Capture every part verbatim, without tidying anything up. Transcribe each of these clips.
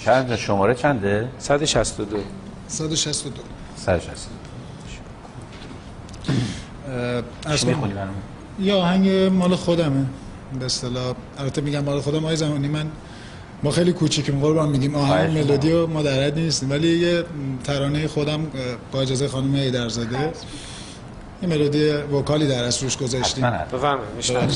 چند شماره چنده؟ صد و شصت و دو. صد و شصت و دو. صد و شصت و دو. چی میخونی برامون؟ یه آهنگ مال خودمه به اصطلاح. البته میگم مال خودم آقای زمانی، من ما خیلی کوچیکیم قربان میگیم آهنگ ملودی و ما در حد نیستیم، ولی یه ترانه خودم با اجازه خانم ایدرزاده یه ملودی وکالی در اصل روش گذاشتیم. بفرمایید میشنوید.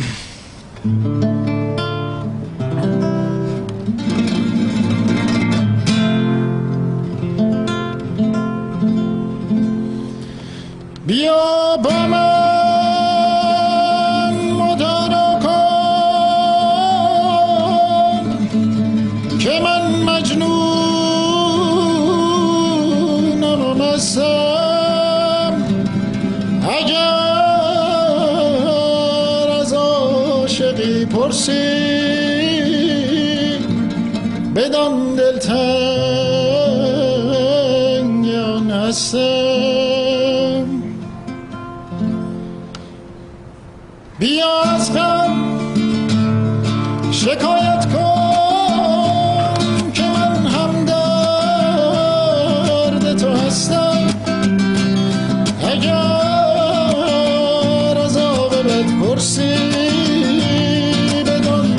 بیا با من مدارا کن که من مجنونم و مستم، اگر از عاشقی پرسی بدان دلتنگان هستم. بیا از غم شکایت کن که من هم درد تو هستم، اگر از عاقبت پرسی بدان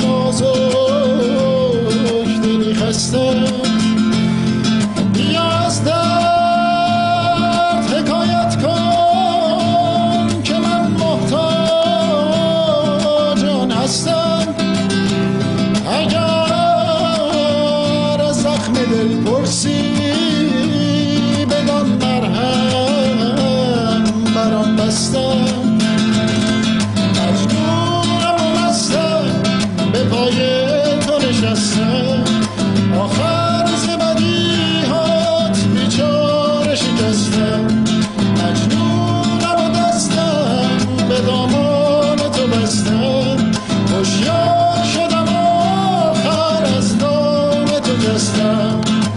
نازک دلی خستم. بیا از درد حکایت کن که من محتاج هستم، اگر از زخم دل پرسی بدان مرهم برام بستم. مجنونم و مستم به پای تو نشستم، آخر ز بدیهات بیچاره شکستم. مجنونم و دستم به دامان تو بستم، هوشیار شدم آخر از دام تو جستم.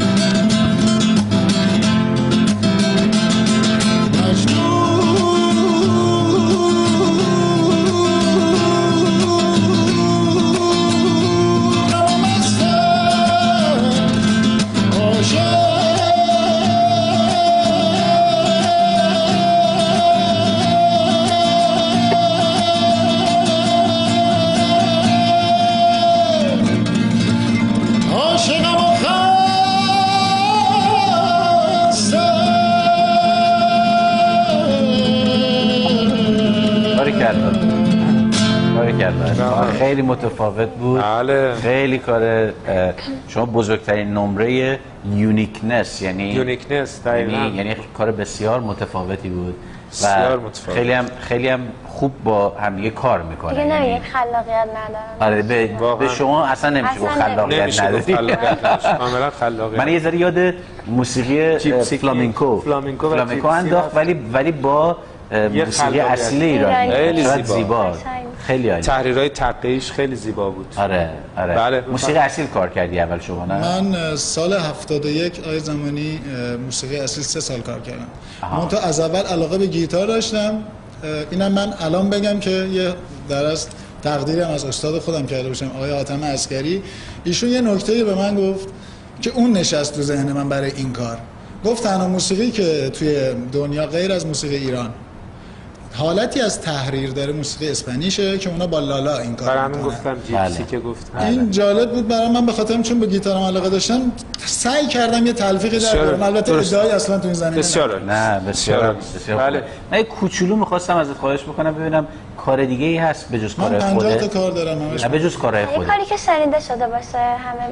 خیلی متفاوت بود. بله. خیلی کار شما بزرگترین نمره یونیکنس، یعنی یونیکنس یعنی یعنی کار بسیار متفاوتی بود بسیار و متفاوت. خیلی هم خیلی هم خوب با هم دیگه کار میکنه. دیگه یعنی نمیگه خلاقیت ندارم. آره به, به شما اصلا نمیشه گفت خلاقیت نداری. کاملا خلاقیت. من یه ذره یاد موسیقی فلامینکو فلامینکو فلامینکو انداخت، ولی ولی با موسیقی اصلی ایرانی. خیلی زیبا. زیبا. خیلی عالی. تحریرهای تقیش خیلی زیبا بود. آره آره. بله. موسیقی اصیل کار کردی اول شما نه؟ من سال هفتاد و یک آقای زمانی موسیقی اصیل سه سال کار کردم. من تو از اول علاقه به گیتار داشتم. اینم من الان بگم که یه درست تقدیرم از استاد خودم کرده باشم، آقای حاتم عسکری. ایشون یه نکته‌ای به من گفت که اون نشست تو ذهن من برای این کار. گفت تنها موسیقی که توی دنیا غیر از موسیقی ایران حالتی از تحریر داره موسیقی اسپانیشه که اونا با لالا این کار برام میکنن. گفتم جیپسی که گفتم. این جالب بود برای من، به خاطر چون به گیتارم علاقه داشتم سعی کردم یه تلفیقی در بیارم. البته ادعای اصلا تو این زمینه بسیار نه بسیار بسیار. بله. من کوچولو می‌خواستم ازت خواهش بکنم ببینم کار دیگه ای هست به جز کار خودت؟ من پنجاه تا کار دارم همش. نه به جز کارهای خودت. کاری که شنیده شده باشه همه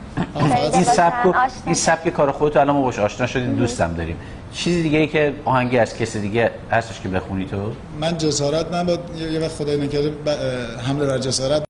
این سبک این سبک کار خودت الان ما باهاش آشنا شدیم، دوستم داریم. چیزی دیگه ای که آهنگی از کسی دیگه هستش که بخونی تو؟ من جسارت نبود یه وقت خدای نکرده حمله بر جسارت